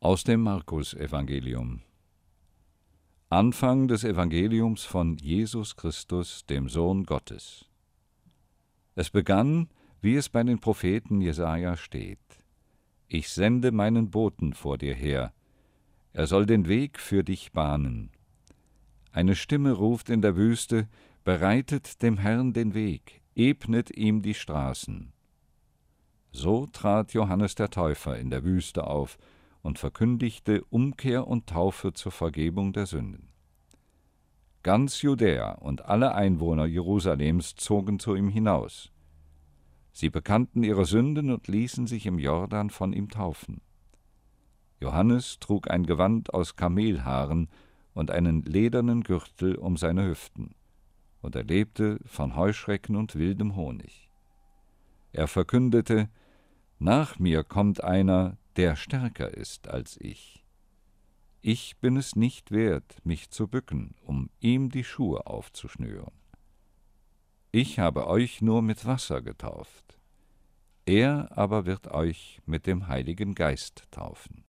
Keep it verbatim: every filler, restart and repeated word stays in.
Aus dem Markus-Evangelium. Anfang des Evangeliums von Jesus Christus, dem Sohn Gottes. Es begann, wie es bei den Propheten Jesaja steht: Ich sende meinen Boten vor dir her, er soll den Weg für dich bahnen. Eine Stimme ruft in der Wüste: Bereitet dem Herrn den Weg, ebnet ihm die Straßen. So trat Johannes der Täufer in der Wüste auf und verkündigte Umkehr und Taufe zur Vergebung der Sünden. Ganz Judäa und alle Einwohner Jerusalems zogen zu ihm hinaus. Sie bekannten ihre Sünden und ließen sich im Jordan von ihm taufen. Johannes trug ein Gewand aus Kamelhaaren und einen ledernen Gürtel um seine Hüften, und er lebte von Heuschrecken und wildem Honig. Er verkündete: Nach mir kommt einer, der stärker ist als ich. Ich bin es nicht wert, mich zu bücken, um ihm die Schuhe aufzuschnüren. Ich habe euch nur mit Wasser getauft. Er aber wird euch mit dem Heiligen Geist taufen.